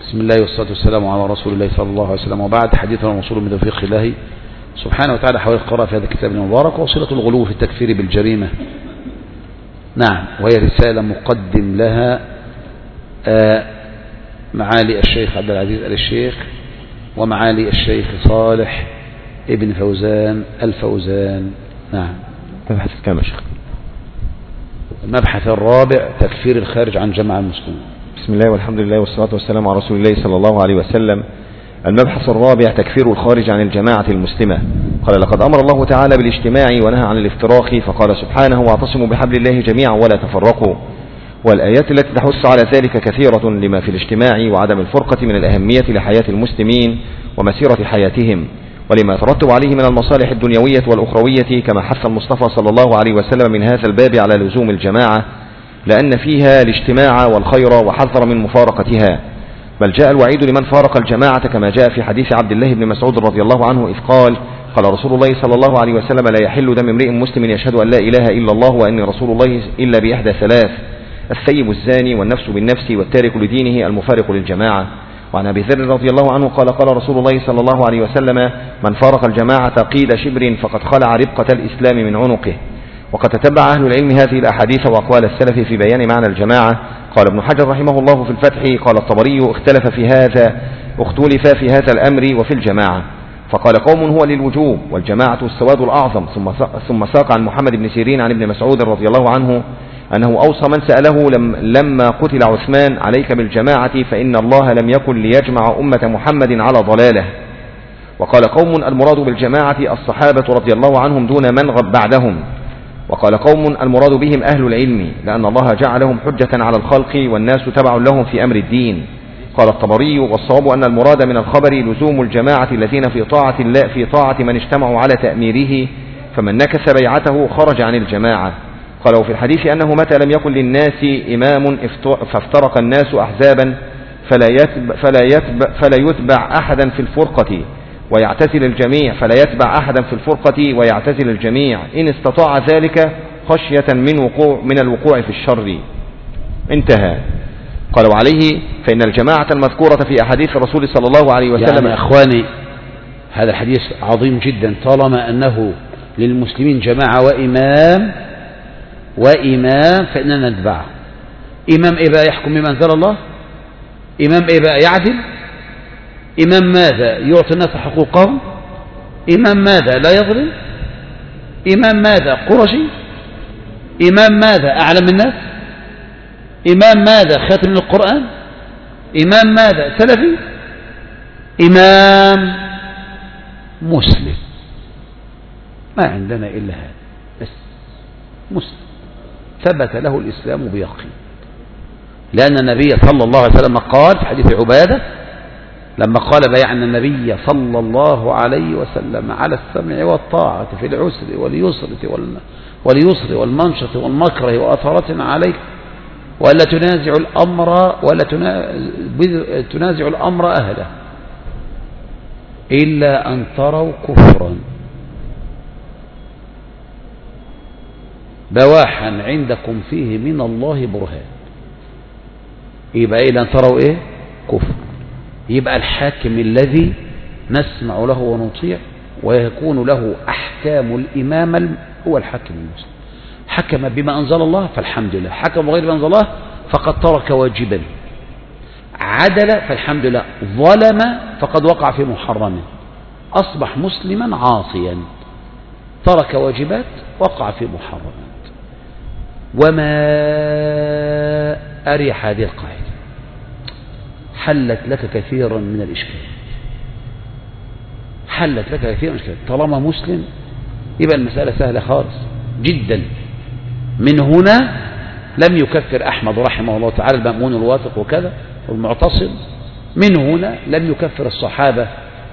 بسم الله والصلاة والسلام على رسول الله صلى الله عليه وسلم، وبعد. حديثنا موصول من توفيق الله سبحانه وتعالى حول القراءة في هذا الكتاب المبارك، وصلة الغلو في التكفير بالجريمة. نعم، وهي رسالة مقدم لها معالي الشيخ عبد العزيز آل الشيخ ومعالي الشيخ صالح ابن فوزان الفوزان. نعم. مبحث كام يا شيخ؟ المبحث الرابع، تكفير الخارج عن جماعة المسلمين. بسم الله والحمد لله والصلاة والسلام على رسول الله صلى الله عليه وسلم. المبحث الرابع، تكفير الخارج عن الجماعة المسلمة. قال: لقد أمر الله تعالى بالاجتماع ونهى عن الافتراق، فقال سبحانه: واعتصموا بحبل الله جميعا ولا تفرقوا. والآيات التي تحث على ذلك كثيرة، لما في الاجتماع وعدم الفرقة من الأهمية لحياة المسلمين ومسيرة حياتهم، ولما يترتب عليه من المصالح الدنيوية والأخروية، كما حث المصطفى صلى الله عليه وسلم من هذا الباب على لزوم الجماعة، لأن فيها الاجتماع والخير، وحذر من مفارقتها. بل جاء الوعيد لمن فارق الجماعة، كما جاء في حديث عبد الله بن مسعود رضي الله عنه إذ قال: قال رسول الله صلى الله عليه وسلم: لا يحل دم امرئ مسلم يشهد أن لا إله إلا الله وأني رسول الله إلا بإحدى ثلاث: الثيب الزاني، والنفس بالنفس، والتارك لدينه، المفارق للجماعة. وعن أبي ذر رضي الله عنه قال: قال رسول الله صلى الله عليه وسلم: من فارق الجماعة قيد شبر فقد خلع ربقة الإسلام من عنقه. وقد تتبع أهل العلم هذه الأحاديث وأقوال السلف في بيان معنى الجماعة. قال ابن حجر رحمه الله في الفتح: قال الطبري: اختلف في هذا الأمر وفي الجماعة. فقال قوم: هو للوجوب، والجماعة السواد الأعظم. ثم ساق عن محمد بن سيرين عن ابن مسعود رضي الله عنه أنه أوصى من سأله لما قتل عثمان: عليك بالجماعة، فإن الله لم يكن ليجمع أمة محمد على ضلاله. وقال قوم: المراد بالجماعة الصحابة رضي الله عنهم دون من بعدهم. وقال قوم: المراد بهم أهل العلم، لأن الله جعلهم حجة على الخلق، والناس تبع لهم في أمر الدين. قال الطبري: والصواب أن المراد من الخبر لزوم الجماعة الذين في طاعة من اجتمعوا على تأميره، فمن نكث بيعته خرج عن الجماعة. قال: وفي الحديث أنه متى لم يكن للناس إمام فافترق الناس أحزابا فلا يتبع أحدا في الفرقة ويعتزل الجميع، إن استطاع ذلك خشية من الوقوع في الشر. انتهى. قال: وعليه فإن الجماعة المذكورة في أحاديث الرسول صلى الله عليه وسلم. يعني أخواني، هذا الحديث عظيم جدا، طالما أنه للمسلمين جماعة وإمام فإننا نتبعه. إمام إيه بقى؟ يحكم بما أنزل الله. إمام إيه بقى؟ يعدل. إمام ماذا؟ يعطي الناس حقوقهم. إمام ماذا؟ لا يظلم. إمام ماذا؟ قرشي. إمام ماذا؟ أعلم الناس. إمام ماذا؟ خاتم القرآن. إمام ماذا؟ سلفي. إمام مسلم. ما عندنا إلا هذا بس، مسلم ثبت له الإسلام بيقين، لأن النبي صلى الله عليه وسلم قال في حديث عبادة لما قال: بايعنا النبي صلى الله عليه وسلم على السمع والطاعة في العسر واليسر والمنشط والمكره وأثرة عليك، ولا تنازع الأمر أهله إلا أن تروا كفرا بواحا عندكم فيه من الله برهان. يبقى إلا أن تروا إيه؟ كفر. يبقى الحاكم الذي نسمع له ونطيع ويكون له أحكام الإمامة هو الحاكم المسلم. حكم بما أنزل الله فالحمد لله، حكم بغير ما أنزل الله فقد ترك واجبا، عدل فالحمد لله، ظلم فقد وقع في محرم، أصبح مسلما عاصيا، ترك واجبات وقع في محرمات. وما أريح هذه القاعدة، حلت لك كثيرا من الإشكال. طالما مسلم يبقى المسألة سهلة خالص جدا. من هنا لم يكفر أحمد رحمه الله تعالى المأمون الواثق وكذا والمعتصم، من هنا لم يكفر الصحابة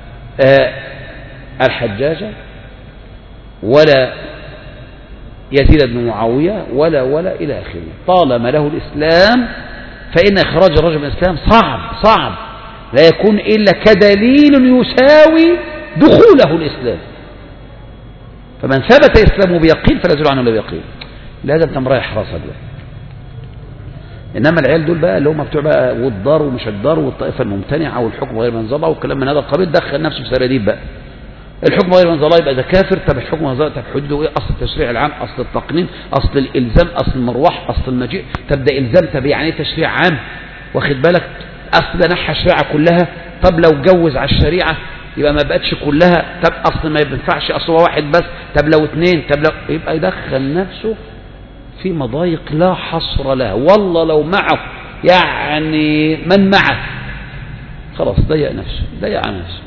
الحجاجة ولا يزيد بن معاوية ولا إلى آخره. طالما له الإسلام فإن إخراج الرجل من الإسلام صعب، لا يكون إلا كدليل يساوي دخوله الإسلام. فمن ثبت إسلامه بيقين فلا يزول عنه إلا بيقين. لازم تمرأي حراسة. إنما العيال دول بقى اللي هم بتوع بقى والدار ومش الدار والطائفة الممتنعة والحكم غير من ظلها والكلام من هذا القبيل، دخل نفسه في سراديب بقى. الحكم غير من ظلها يبقى ده كافر. طب الحكم غير من ظلها، طب حدوده ايه؟ أصل التشريع العام، أصل التقنين، أصل الإلزام، أصل المروح، أصل المجيء. طب ده إلزام، طب يعني ايه تشريع عام؟ واخد بالك؟ أصل ده نحى الشريعة كلها. طب لو جوز على الشريعة يبقى ما بقتش كلها. طب أصل ما ينفعش، أصل هو واحد بس. طب لو اثنين، طب لو، يبقى يدخل نفسه في مضايق لا حصر لها. والله لو معه يعني من معه خلاص ضيق نفسه، ضيق على نفسه.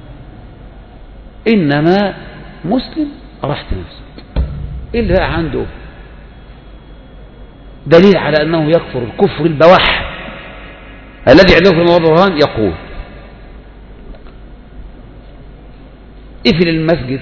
إنما مسلم راحت نفسه. إلا عنده دليل على أنه يكفر الكفر البواح الذي عنده في الموضوع برهان، يقول اقفل المسجد،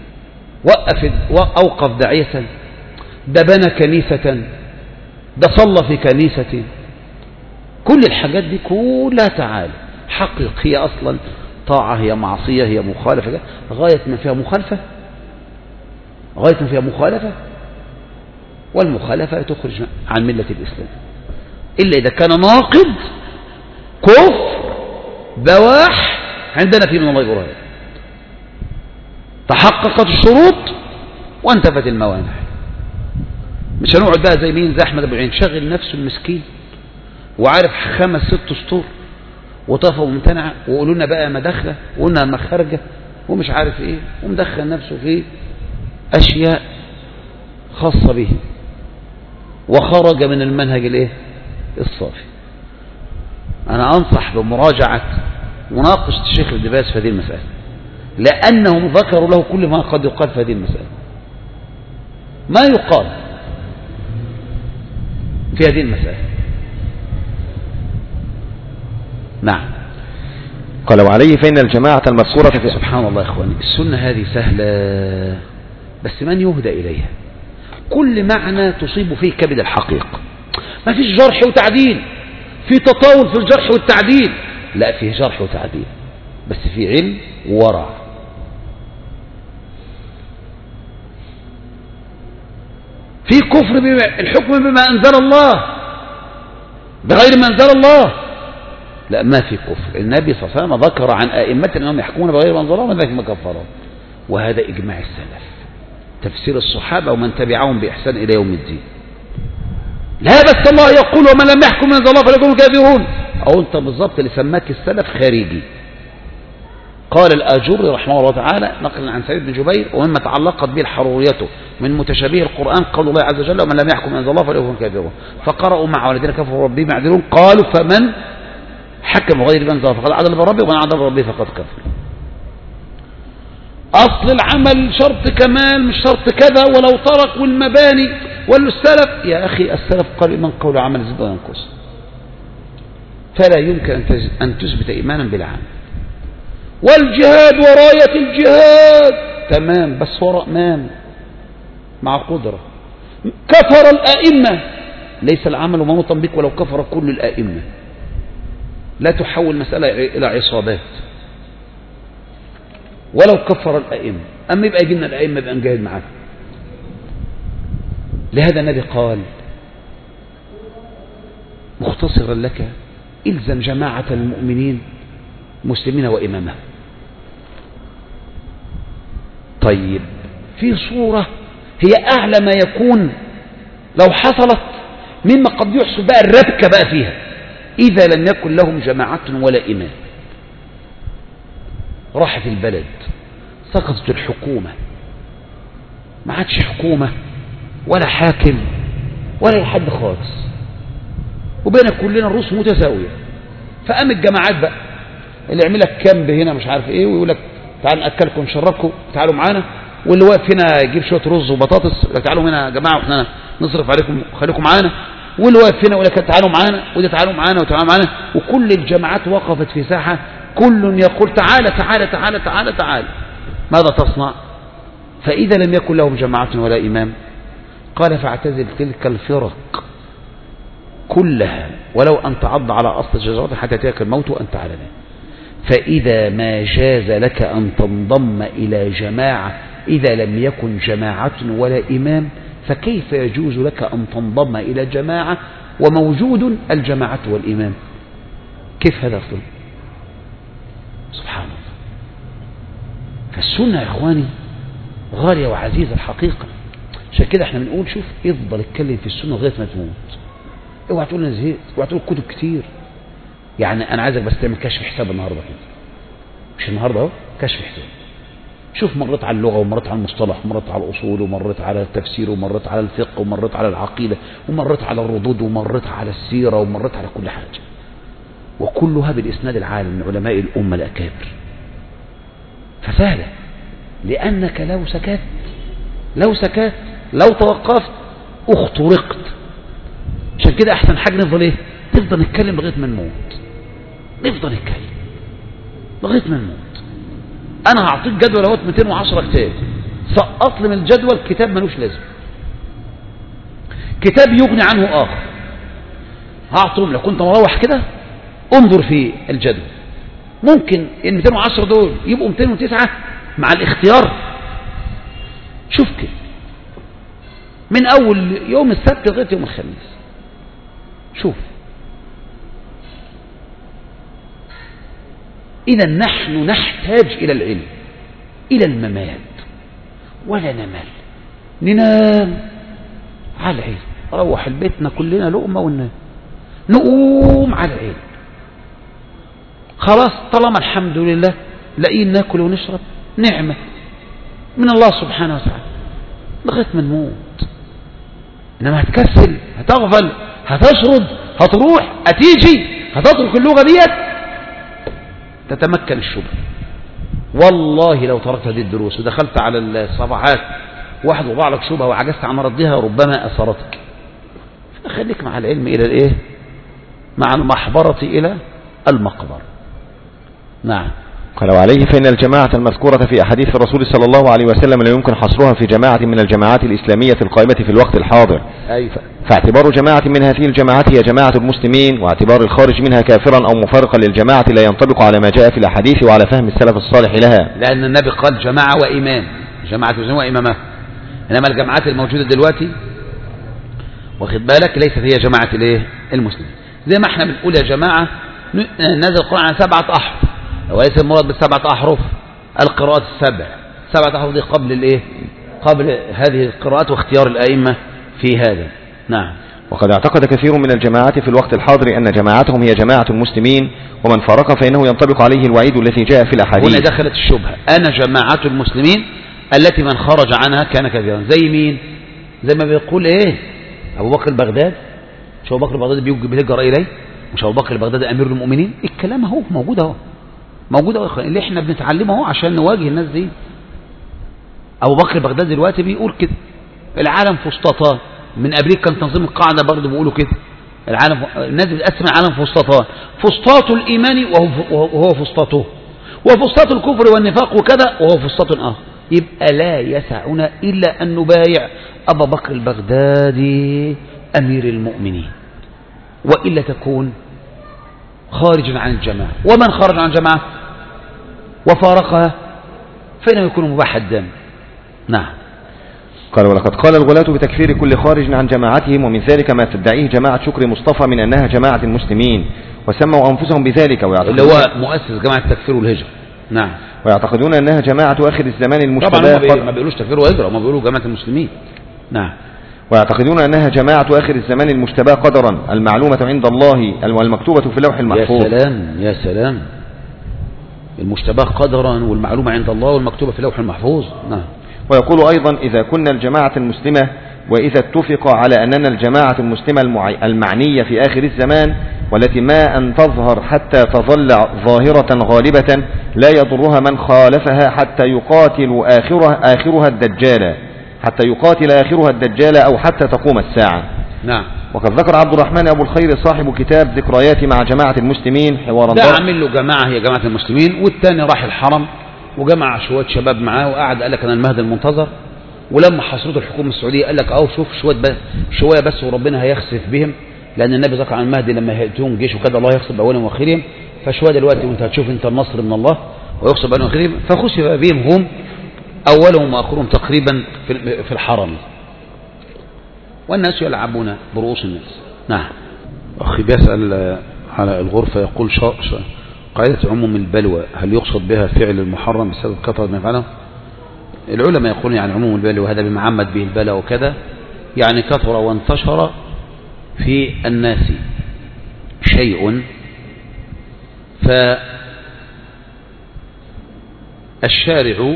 أوقف داعية، ده بنى كنيسة، ده صلى في كنيسة. كل الحاجات دي كلها تعالى حقق هي أصلا طاعة، هي معصية، هي مخالفة. غاية ما فيها مخالفة، غاية ما فيها مخالفة، والمخالفة تخرج عن ملة الإسلام إلا إذا كان ناقض كفر بواح عندنا فيه من الله برهان، تحققت الشروط وانتفت الموانع. مش هنقعد بقى زي مين، زي أحمد أبو العين شغل نفسه المسكين وعارف 5-6 سطور وطافة ممتنعة، وقولوا لنا بقى مداخلة وقلنا مخرجة ومش عارف ايه، ومدخل نفسه في أشياء خاصة به، وخرج من المنهج الايه الصافي. أنا أنصح بمراجعة مناقشة الشيخ ابن باز في هذه المسألة، لأنهم ذكروا له كل ما قد يقال في هذه المسألة، ما يقال في هذه المسألة. نعم. قال وعليه فإن الجماعة المذكورة في سبحان الله يا إخواني، السنة هذه سهلة بس من يهدى إليها. كل معنى تصيب فيه كبد الحقيقة، ما فيش جرح وتعديل، في تطاول في الجرح والتعديل، لا فيه جرح وتعديل بس في علم وورع. في كفر الحكم بما أنزل الله بغير ما أنزل الله، لا ما في كفر. النبي صلى الله عليه وسلم ذكر عن أئمة أنهم يحكمون بغير ما أنزل الله وذلك ما كفروا، وهذا إجماع السلف، تفسير الصحابة ومن تبعهم بإحسان إلى يوم الدين. لا بس الله يقول ومن لم يحكم من أنزل الله فليكونوا كافرون، أو أنت بالضبط اللي سماك السلف خارجي. قال الآجري رحمه الله تعالى نقلا عن سعيد بن جبير: ومما تعلقت به الحرورية من متشابه القرآن قول الله عز وجل: ومن لم يحكم من أنزل الله فليكونوا كافرون. فقرأوا معه والذين كفروا ربهم يعدلون، قالوا فمن حكم غير ما أنزل الله فقد عدل بربه ومن عدل بربه فقد كفر. أصل العمل شرط كمال مش شرط كذا، ولو ترك والمباني والسلف، يا أخي السلف قال من قول عمل زد وينقص، فلا يمكن أن تثبت إيمانا بالعمل. والجهاد وراية الجهاد تمام، بس وراء إمام مع قدرة. كفر الأئمة، ليس العمل منوطا بك ولو كفر كل الأئمة. لا تحول مسألة إلى عصابات ولو كفر الأئمة. أما يبقى يجينا الأئمة يبقى نجاهد معاه. لهذا النبي قال مختصرا لك: إلزم جماعة المؤمنين مسلمين وإمامهم. طيب في صورة هي أعلى ما يكون لو حصلت مما قد يحصل بقى الربكة بقى فيها: إذا لم يكن لهم جماعة ولا إمام، راحت البلد، سقطت الحكومة، ما عادش حكومة ولا حاكم ولا حد خالص، وبين كلنا الرؤوس متساوية. فقام الجماعات بقى اللي يعمل لك كامب هنا مش عارف ايه، ويقول لك تعالوا ناكلكم نشربكم تعالوا معانا، واللي واقف هنا يجيب شويه رز وبطاطس تعالوا هنا يا جماعه واحنا نصرف عليكم خليكم معانا، واللي واقف هنا يقول لك تعالوا معانا وده تعالوا معانا وتعالوا معانا. وكل الجماعات وقفت في ساحه، كل يقول تعالى تعالى تعالى تعالى تعالى. ماذا تصنع؟ فإذا لم يكن لهم جماعة ولا إمام قال فاعتزل تلك الفرق كلها ولو أن تعض على أصل الشجرة حتى يأتيك الموت وأنت على ذلك. فإذا ما جاز لك أن تنضم إلى جماعة إذا لم يكن جماعة ولا إمام، فكيف يجوز لك أن تنضم إلى جماعة وموجود الجماعة والإمام. كيف هذا أصلا؟ سبحان الله. فالسنة يا إخواني غالية وعزيزة الحقيقة. عشان كده احنا بنقول شوف افضل اتكلم في السنة لغاية ما تموت. اوعى تقول انا زهقت، اوعى تقول كتب كتير. يعني انا عايزك بس تعمل كشف حساب النهارده كده، مش النهارده اهو، كشف حساب. شوف مريت على اللغة ومريت على المصطلح ومريت على الأصول ومريت على التفسير ومريت على الفقه ومريت على العقيدة ومريت على الردود ومريت على السيرة ومريت على كل حاجة، وكلها بالإسناد العالي من علماء الأمة الأكابر. فسهلة، لأنك لو سكت لو توقفت اخترقت. عشان كده أحسن حاجة نفضل إيه؟ نفضل نتكلم لغاية ما نموت، نفضل نتكلم لغاية ما نموت. أنا هعطيك جدول اهوت 210 كتاب، سقط لي من الجدول كتاب ملوش لازم، كتاب يغني عنه آخر، هعطيهم لك. كنت مروح كده انظر في الجدول، ممكن ال 210 دول يبقوا 209 مع الاختيار. شوف كده من أول يوم السبت لغاية يوم الخميس، شوف. إذا نحن نحتاج إلى العلم إلى الممات، ولا نمل ننام على العلم. روح البيتنا كلنا لقمة وننام، نقوم على العلم. خلاص طالما الحمد لله لاقيين ناكل ونشرب، نعمة من الله سبحانه وتعالى لغاية ما نموت. إنما هتكسل، هتغفل، هتشرد، هتروح، هتيجي، هتترك اللغة ديت، تتمكن الشبهة. والله لو تركت هذه الدروس ودخلت على الصفحات واحد وضع لك شبهة وعجزت عن ردها ربما أثرتك. فخليك مع العلم إلى الإيه؟ مع المحبرة إلى المقبرة. نعم. قال وعليه فإن الجماعة المذكورة في أحاديث الرسول صلى الله عليه وسلم لا يمكن حصرها في جماعة من الجماعات الإسلامية القائمة في الوقت الحاضر. فاعتبار جماعة من هذه الجماعات هي جماعة المسلمين، واعتبار الخارج منها كافرا أو مفارقا للجماعة لا ينطبق على ما جاء في الأحاديث وعلى فهم السلف الصالح لها، لأن النبي قال جماعة وإمام، جماعة المسلمين وإمامه. إنما الجماعات الموجودة دلوقتي واخد بالك ليست هي جماعة الايه؟ المسلمين. زي ما احنا بنقول يا جماعة نزل القرآن على 7 أحرف، وليس المراد ب7 أحرف القراءات ال7، 7 أحرف دي قبل الايه؟ قبل هذه القراءات واختيار الأئمة في هذا. نعم. وقد اعتقد كثير من الجماعات في الوقت الحاضر أن جماعتهم هي جماعة المسلمين، ومن فرق فإنه ينطبق عليه الوعيد الذي جاء في الأحاديث. هنا دخلت الشبهة، أنا جماعة المسلمين التي من خرج عنها كان كافرا. زي مين؟ زي ما بيقول ايه أبو بكر البغداد. مش أبو بكر البغداد بيهجر إليه؟ مش أبو بكر البغداد أمير المؤمنين؟ الكلام اهو موجود اهو، موجود اهو اللي احنا بنتعلمه اهو عشان نواجه الناس دي. أبو بكر البغداد دلوقتي بيقول كده العالم فسطاطان. من قبليه كان تنظيم القاعدة برضه بيقولوا كده العالم، الناس بتقسم العالم فسطاطان، فسطاط الإيمان وهو فسطاطه، وفسطاط الكفر والنفاق وكذا وهو فسطاط آخر. يبقى لا يسعنا إلا أن نبايع أبا بكر البغدادي أمير المؤمنين، وإلا تكون خارجا عن الجماعة. ومن خرج عن الجماعة وفارقها فإنه يكون مباح الدم. نعم. قال ولقد قال الغلاة بتكفير كل خارج عن جماعتهم، ومن ذلك ما تدعيه جماعة شكر مصطفى من أنها جماعة المسلمين، وسموا أنفسهم بذلك اللي هو مؤسس جماعة التكفير والهجرة. نعم. ويعتقدون أنها جماعة آخر الزمان المشتبه. طبعا ما بيقولوش تكفير وهجرة، ما بيقولوا جماعة المسلمين. نعم. ويعتقدون أنها جماعة آخر الزمان المشتبه قدرا المعلومة عند الله والمكتوبة في اللوح المحفوظ. يا سلام يا سلام، المشتبه قدرا والمعلومة عند الله والمكتوبة في اللوح المحفوظ. نعم. ويقول أيضا إذا كنا الجماعة المسلمة، وإذا اتفق على أننا الجماعة المسلمة المعنية في آخر الزمان، والتي ما أن تظهر حتى تظل ظاهرة غالبة لا يضرها من خالفها حتى يقاتل آخرها الدجال أو حتى تقوم الساعة. نعم. وقد ذكر عبد الرحمن أبو الخير صاحب كتاب ذكريات مع جماعة المسلمين حوارا ده عامل له جماعة هي جماعة المسلمين، والتاني راح الحرم وجمع شوية شباب معاه وقعد قال لك أنا المهدي المنتظر. ولما حصرته الحكومة السعودية قال لك شوف شوية بس وربنا هيخسف بهم، لأن النبي ذكر عن المهدي لما هيأتيهم جيش وكذا الله يخسف بأولهم وآخرهم. فشوية دلوقتي وانت هتشوف انت النصر من الله ويخسف بأولهم وآخرهم. فخسف بهم هم أولهم وآخرهم تقريبا في الحرم، والناس يلعبون برؤوس الناس. نعم. أخي بيسأل على الغرفة، يقول قاعدة عموم البلوى هل يقصد بها فعل المحرم بسبب كثرة ما يفعله؟ العلماء يقولون يعني عموم البلوى هذا بمعمد به البلاء وكذا، يعني كثر وانتشر في الناس شيء، فالشارع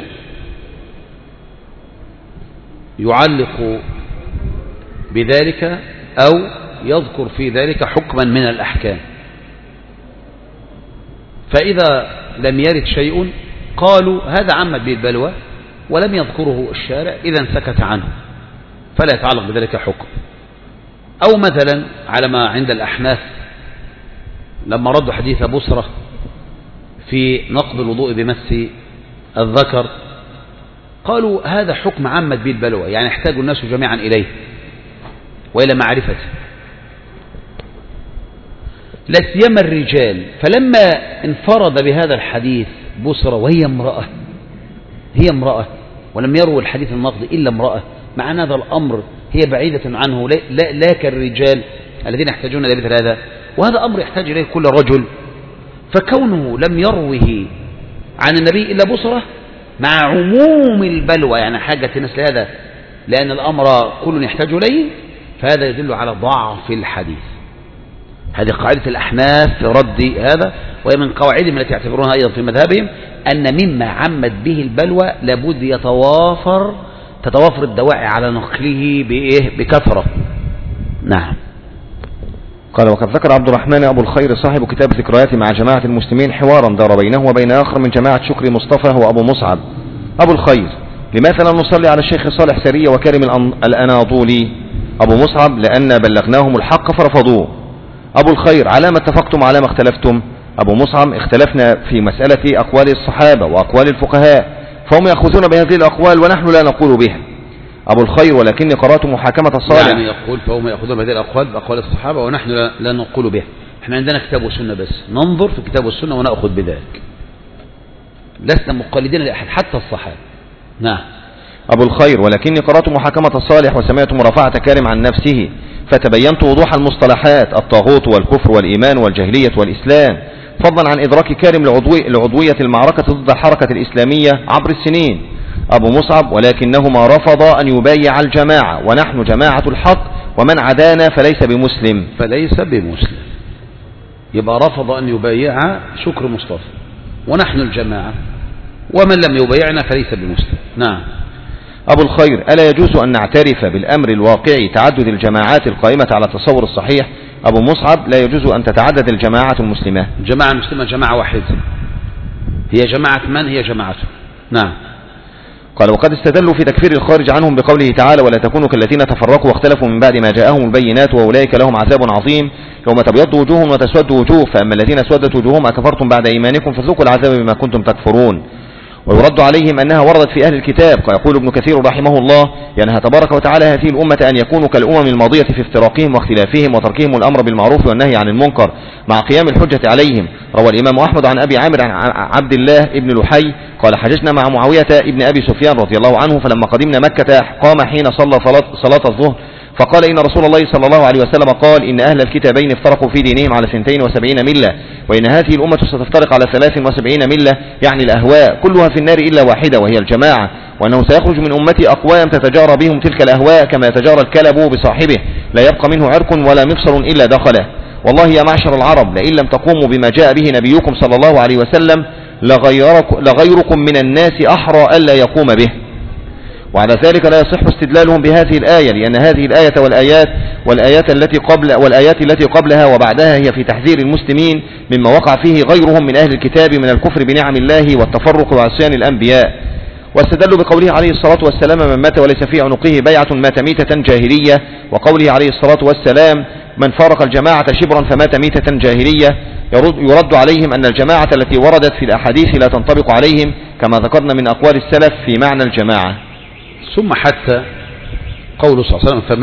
يعلق بذلك أو يذكر في ذلك حكما من الأحكام، فإذا لم يرد شيء قالوا هذا عمد به البلوى ولم يذكره الشارع، إذا سكت عنه فلا يتعلق بذلك حكم. أو مثلا على ما عند الأحناف لما ردوا حديث بصرة في نقض الوضوء بمس الذكر قالوا هذا حكم عمد به البلوى، يعني يحتاج الناس جميعا إليه وإلى معرفته، لا سيما الرجال. فلما انفرد بهذا الحديث بصرة وهي امرأة، هي امرأة ولم يروي الحديث النقض إلا امرأة، مع أن هذا الأمر هي بعيدة عنه لا كالرجال الذين يحتاجون إلى مثل هذا، وهذا أمر يحتاج إليه كل رجل، فكونه لم يروه عن النبي إلا بصرة مع عموم البلوى، يعني حاجة الناس لهذا لأن الأمر كل يحتاج إليه، فهذا يدل على ضعف الحديث. هذه قاعدة الأحناف في رد هذا، وهي من قواعدهم التي يعتبرونها أيضا في مذهبهم أن مما عمد به البلوى لابد تتوافر الدواعي على نقله بكثرة. نعم. قال وقد ذكر عبد الرحمن أبو الخير صاحب كتاب ذكريات مع جماعة المسلمين حوارا دار بينه وبين آخر من جماعة شكري مصطفى هو أبو مصعب. أبو الخير: لماذا لا نصلي على الشيخ صالح سرية وكرم الأناضولي؟ أبو مصعب: لأن بلغناهم الحق فرفضوه. أبو الخير: على ما اتفقتم على ما اختلفتم؟ أبو مصعب: اختلفنا في مسألة أقوال الصحابة وأقوال الفقهاء، فهم يأخذون بهذه الأقوال ونحن لا نقول بها. أبو الخير: ولكني قرأت محاكمة الصالح. يعني يقول فهم يأخذون بهذه الأقوال بأقوال الصحابة ونحن لا نقول بها، احنا عندنا كتاب والسنة بس، ننظر في كتاب والسنة ونأخذ بذلك، لسنا مقلدين لأحد حتى الصحابة. نعم. أبو الخير: ولكني قرأت محاكمة الصالح وسمعت مرافعة كارم عن نفسه، فتبينت وضوح المصطلحات الطاغوت والكفر والإيمان والجاهلية والإسلام، فضلا عن إدراك كارم لعضوية المعركة ضد الحركة الإسلامية عبر السنين. أبو مصعب: ولكنهما رفضا أن يبايع الجماعة ونحن جماعة الحق، ومن عدانا فليس بمسلم. فليس بمسلم، يبقى رفض أن يبايع شكر مصطفى ونحن الجماعة، ومن لم يبايعنا فليس بمسلم. نعم. أبو الخير: ألا يجوز أن نعترف بالأمر الواقعي تعدد الجماعات القائمة على التصور الصحيح؟ أبو مصعب: لا يجوز أن تتعدد الجماعة المسلمة. الجماعة المسلمة جماعة واحدة، هي جماعة من؟ هي جماعته. نعم. قال وقد استدلوا في تكفير الخارج عنهم بقوله تعالى: ولا تكونوا كالذين تفرقوا واختلفوا من بعد ما جاءهم البينات وأولئك لهم عذاب عظيم يوم تبيض وجوه وتسود وجوه فأما الذين اسودت وجوههم أكفرتم بعد إيمانكم فذوقوا العذاب بما كنتم تكفرون. ويرد عليهم أنها وردت في أهل الكتاب، يقول ابن كثير رحمه الله: ينهى تبارك وتعالى هذه الأمة أن يكونوا كالأمم الماضية في افتراقهم واختلافهم وتركهم الأمر بالمعروف والنهي عن المنكر مع قيام الحجة عليهم. روى الإمام أحمد عن أبي عامر عن عبد الله ابن لحي قال: حججنا مع معاوية ابن أبي سفيان رضي الله عنه، فلما قدمنا مكة قام حين صلى صلاة الظهر فقال: إن رسول الله صلى الله عليه وسلم قال: إن أهل الكتابين افترقوا في دينهم على 72 ملة، وإن هذه الأمة ستفترق على 73 ملة، يعني الأهواء كلها في النار إلا واحدة وهي الجماعة، وأنه سيخرج من أمتي أقوام تتجارى بهم تلك الأهواء كما يتجارى الكلب بصاحبه، لا يبقى منه عرق ولا مفصل إلا دخله. والله يا معشر العرب لئن لم تقوموا بما جاء به نبيكم صلى الله عليه وسلم لغيركم من الناس أحرى ألا يقوم به. وعلى ذلك لا يصح استدلالهم بهذه الآية، لأن هذه الآية والآيات التي قبلها وبعدها هي في تحذير المسلمين مما وقع فيه غيرهم من أهل الكتاب من الكفر بنعم الله والتفرق وعصيان الأنبياء. واستدلوا بقوله عليه الصلاة والسلام: من مات وليس في عنقه بيعة مات ميتة جاهلية، وقوله عليه الصلاة والسلام: من فارق الجماعة شبرا فمات ميتة جاهلية. يرد عليهم أن الجماعة التي وردت في الأحاديث لا تنطبق عليهم كما ذكرنا من أقوال السلف في معنى الجماعة. ثم حتى قوله صلى الله عليه وسلم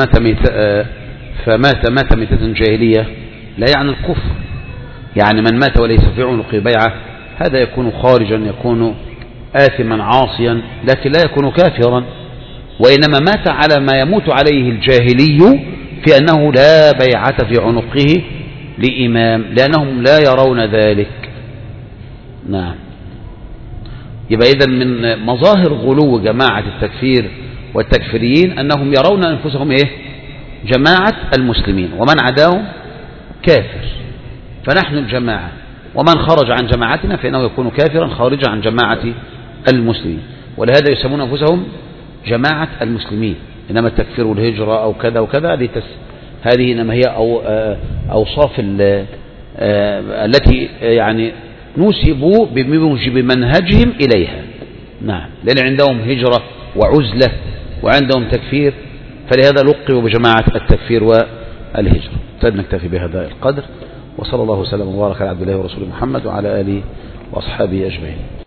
فمات ميتة جاهلية لا يعني الكفر، يعني من مات وليس في عنقه بيعة هذا يكون خارجا، يكون آثما عاصيا، لكن لا يكون كافرا، وإنما مات على ما يموت عليه الجاهلي في أنه لا بيعة في عنقه لإمام، لأنهم لا يرون ذلك. نعم. يبقى إذن من مظاهر غلو جماعة التكفير والتكفيريين أنهم يرون أنفسهم إيه؟ جماعة المسلمين، ومن عداهم كافر، فنحن الجماعة، ومن خرج عن جماعتنا فإنه يكون كافرا خارجا عن جماعة المسلمين، ولهذا يسمون أنفسهم جماعة المسلمين. إنما التكفير والهجرة أو كذا وكذا هذه إنما هي أوصاف التي يعني نسبوا بموجب منهجهم إليها. نعم، لأن عندهم هجرة وعزلة وعندهم تكفير، فلهذا لقبوا بجماعة التكفير والهجرة. نكتفي بهذا القدر، وصلى الله وسلم وبارك على عبد الله ورسوله محمد وعلى آله وأصحابه أجمعين.